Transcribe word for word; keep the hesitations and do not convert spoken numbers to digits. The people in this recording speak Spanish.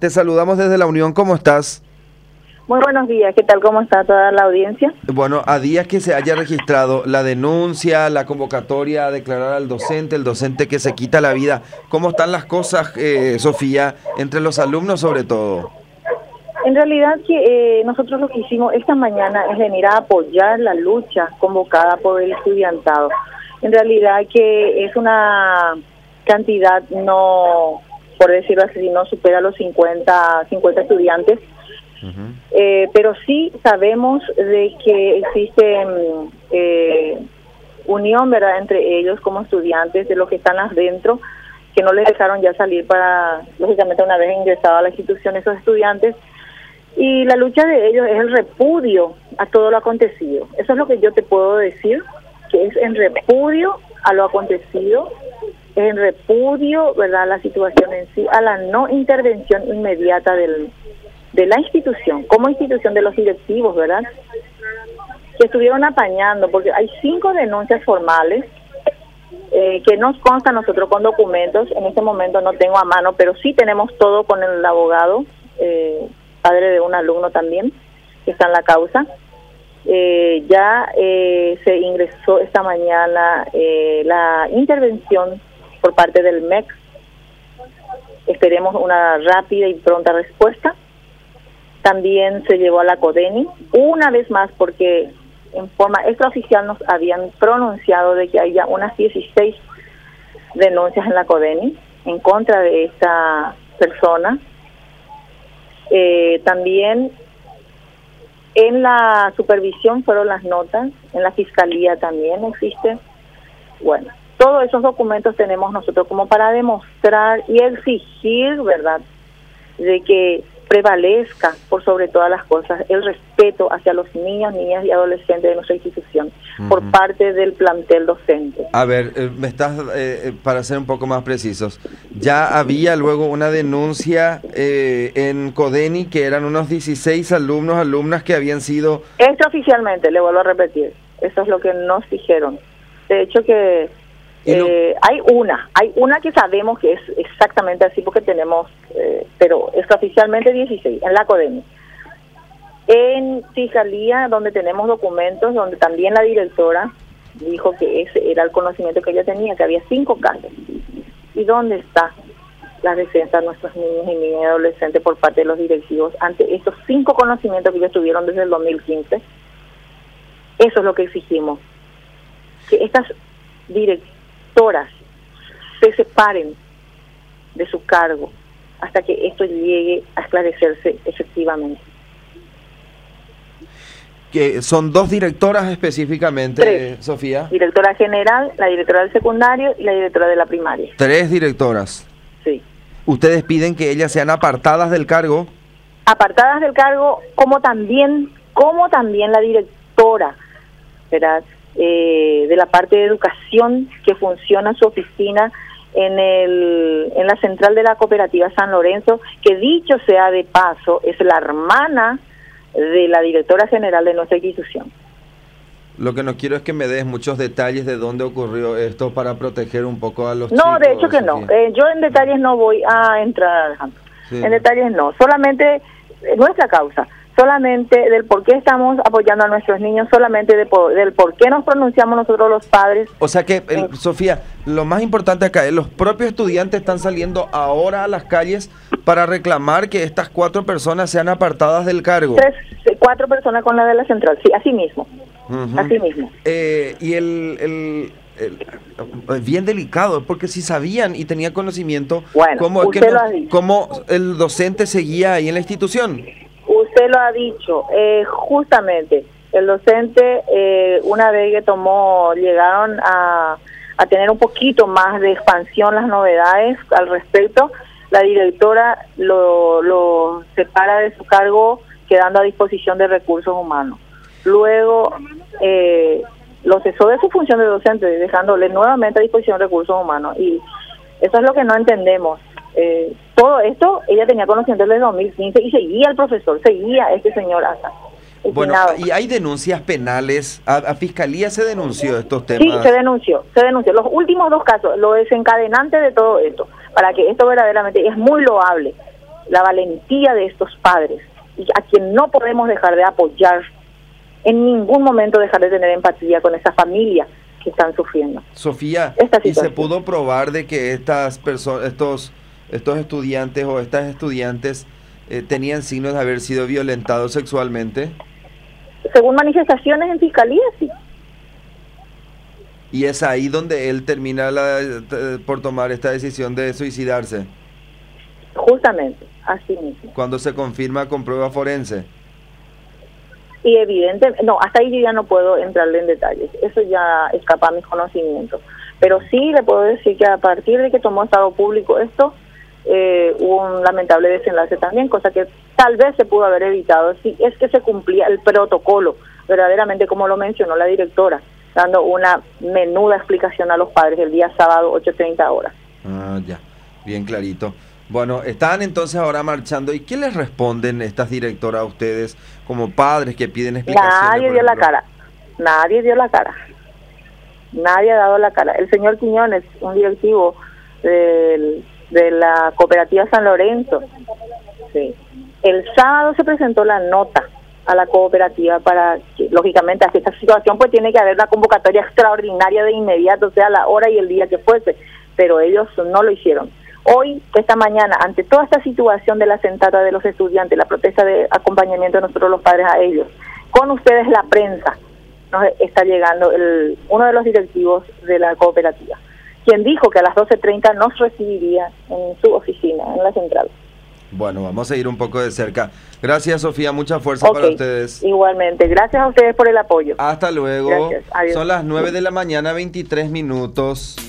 te saludamos desde la Unión, ¿cómo estás? Muy buenos días, ¿qué tal? ¿Cómo está toda la audiencia? Bueno, a días que se haya registrado la denuncia, la convocatoria a declarar al docente, el docente que se quita la vida, ¿cómo están las cosas, eh, Sofía, entre los alumnos sobre todo? En realidad que eh, nosotros lo que hicimos esta mañana es venir a apoyar la lucha convocada por el estudiantado. En realidad que es una cantidad no, por decirlo así, no supera los cincuenta, cincuenta estudiantes. Uh-huh. eh, pero sí sabemos de que existe eh, unión, ¿verdad?, entre ellos como estudiantes, de los que están adentro, que no les dejaron ya salir para, lógicamente, una vez ingresados a la institución esos estudiantes, y la lucha de ellos es el repudio a todo lo acontecido. Eso es lo que yo te puedo decir, que es en repudio a lo acontecido, es en repudio, ¿verdad?, a la situación en sí, a la no intervención inmediata del de la institución, como institución, de los directivos, ¿verdad?, que estuvieron apañando, porque hay cinco denuncias formales eh, que nos consta a nosotros con documentos. En este momento no tengo a mano, pero sí tenemos todo con el abogado, eh, padre de un alumno también, que está en la causa. Eh, ya eh, se ingresó esta mañana eh, la intervención por parte del M E C. Esperemos una rápida y pronta respuesta. También se llevó a la CODENI, una vez más, porque en forma extraoficial nos habían pronunciado de que hay ya unas dieciséis denuncias en la CODENI en contra de esta persona. Eh, también en la supervisión fueron las notas, en la fiscalía también existe. Bueno, todos esos documentos tenemos nosotros como para demostrar y exigir, ¿verdad?, de que prevalezca por sobre todas las cosas el respeto hacia los niños, niñas y adolescentes de nuestra institución, uh-huh, por parte del plantel docente. A ver, eh, me estás eh, para ser un poco más precisos, ya había luego una denuncia eh, en CODENI que eran unos dieciséis alumnos, alumnas que habían sido... Extraoficialmente, le vuelvo a repetir, eso es lo que nos dijeron. De hecho que Eh, hay una, hay una que sabemos que es exactamente así porque tenemos, eh, pero extraoficialmente dieciséis, en la CODENI. En Fiscalía, donde tenemos documentos, donde también la directora dijo que ese era el conocimiento que ella tenía, que había cinco casos. ¿Y dónde está la defensa de nuestros niños y niñas y adolescentes por parte de los directivos ante estos cinco conocimientos que ellos tuvieron desde el dos mil quince? Eso es lo que exigimos, que estas directivas se separen de su cargo hasta que esto llegue a esclarecerse efectivamente. Que son dos directoras específicamente, Tres. Sofía. Directora general, la directora del secundario y la directora de la primaria. Tres directoras. Sí. ¿Ustedes piden que ellas sean apartadas del cargo? Apartadas del cargo, como también, como también la directora, ¿verdad?, Eh, de la parte de educación, que funciona su oficina en el en la central de la cooperativa San Lorenzo, que dicho sea de paso es la hermana de la directora general de nuestra institución. Lo que no quiero es que me des muchos detalles de dónde ocurrió esto para proteger un poco a los no, chicos. No, de hecho que no. Eh, yo en detalles no voy a entrar, Alejandro. Sí. En detalles no. Solamente eh, nuestra causa. Solamente del por qué estamos apoyando a nuestros niños, solamente de por, del por qué nos pronunciamos nosotros los padres. O sea que, el, Sofía, lo más importante acá es los propios estudiantes están saliendo ahora a las calles para reclamar que estas cuatro personas sean apartadas del cargo. Tres, cuatro personas con la de la central, sí, así mismo, uh-huh. así mismo. Eh, y el, el, el, bien delicado, porque si sabían y tenían conocimiento, bueno, ¿cómo, usted es que lo no, ha dicho. ¿cómo el docente seguía ahí en la institución? Usted lo ha dicho, eh, justamente, el docente, eh, una vez que tomó, llegaron a, a tener un poquito más de expansión las novedades al respecto, la directora lo, lo separa de su cargo, quedando a disposición de recursos humanos. Luego, eh, lo cesó de su función de docente, dejándole nuevamente a disposición de recursos humanos, y eso es lo que no entendemos. Eh, todo esto ella tenía conocimiento desde dos mil quince y seguía el profesor, seguía este señor hasta. Bueno, y hay denuncias penales, a, a Fiscalía se denunció estos temas. Sí, se denunció, se denunció. Los últimos dos casos, lo desencadenante de todo esto, para que esto verdaderamente es muy loable, la valentía de estos padres, y a quien no podemos dejar de apoyar, en ningún momento dejar de tener empatía con esa familia que están sufriendo. Sofía, ¿y se pudo probar de que estas personas, estos, estos estudiantes o estas estudiantes eh, tenían signos de haber sido violentados sexualmente? Según manifestaciones en fiscalía, sí. Y es ahí donde él termina la, por tomar esta decisión de suicidarse. Justamente, así mismo. Cuando se confirma con prueba forense. Y evidente, no, hasta ahí yo ya no puedo entrarle en detalles, eso ya escapa a mis conocimientos. Pero sí le puedo decir que a partir de que tomó estado público esto, eh, hubo un lamentable desenlace también, cosa que tal vez se pudo haber evitado si es que se cumplía el protocolo, verdaderamente como lo mencionó la directora, dando una menuda explicación a los padres el día sábado, ocho treinta horas. Ah, ya, bien clarito. Bueno, están entonces ahora marchando. ¿Y qué les responden estas directoras a ustedes como padres que piden explicaciones? Nadie dio la cara, nadie dio la cara, nadie ha dado la cara. El señor Quiñones, un directivo del, de la cooperativa San Lorenzo, sí. El sábado se presentó la nota a la cooperativa para que, lógicamente, ante esta situación pues tiene que haber una convocatoria extraordinaria de inmediato, sea la hora y el día que fuese, pero ellos no lo hicieron. Hoy, esta mañana, ante toda esta situación de la sentada de los estudiantes, la protesta de acompañamiento de nosotros los padres a ellos, con ustedes la prensa, nos está llegando el, uno de los directivos de la cooperativa, quien dijo que a las doce treinta nos recibiría en su oficina, en la central. Bueno, vamos a ir un poco de cerca. Gracias, Sofía, mucha fuerza okay, para ustedes. Igualmente, gracias a ustedes por el apoyo. Hasta luego. Gracias, adiós. Son las nueve de la mañana, veintitrés minutos.